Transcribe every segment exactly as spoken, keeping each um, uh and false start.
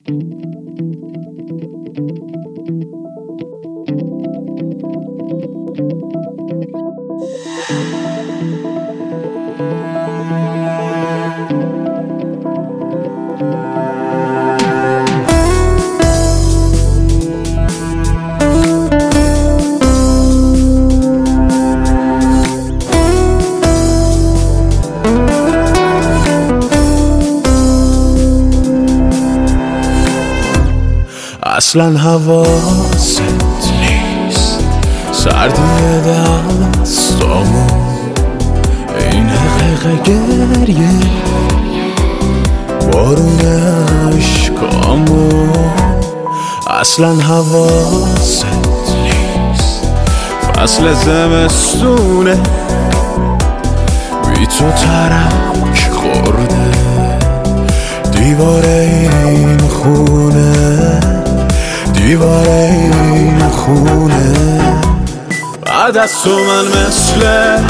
اصلا حواست نیست سردی دستامو این حقیق گریه بارون عشقامو اصلا حواست نیست فصل زمستونه بی تو ترک خورده دیوار این خونه دیوار این خونه بعد از تو من مثل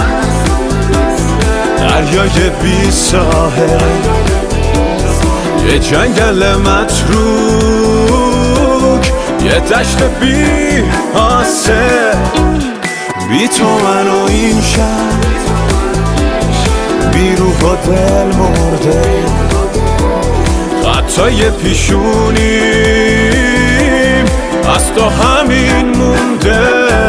دریای بی ساحل یه جنگل متروک یه دشت بی حاصل بی تو من و این شهر بی روح و دل مرده خطای پیشونیم از تو همین مونده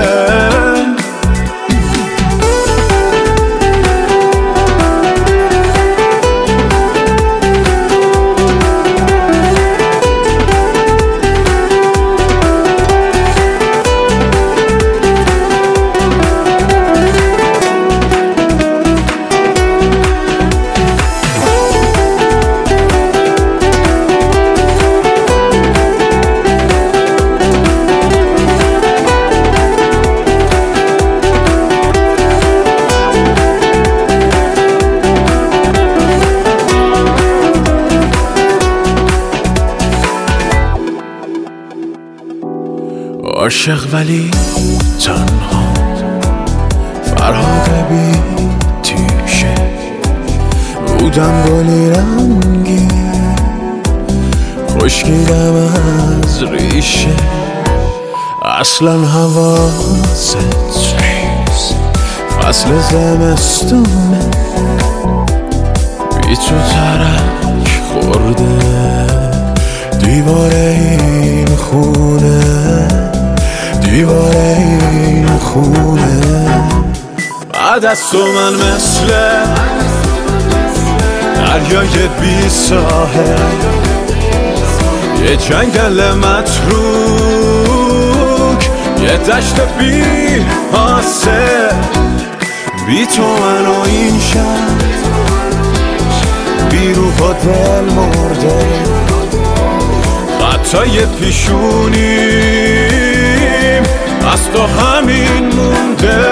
عاشق ولی تنها فرهاد بی تیشه بودم گلی رنگی خشکیدم از ریشه اصلا حواست نیست فصل زمستونه بی تو ترک خورده دیوار این خونه دیوار این خونه بعد از تو من مثل دریای بی ساحل یه جنگل متروک یه دشت بی حاصل بی تو من و این شهر بی روح و دل مرده خطای پیشونیم از تو همین مونده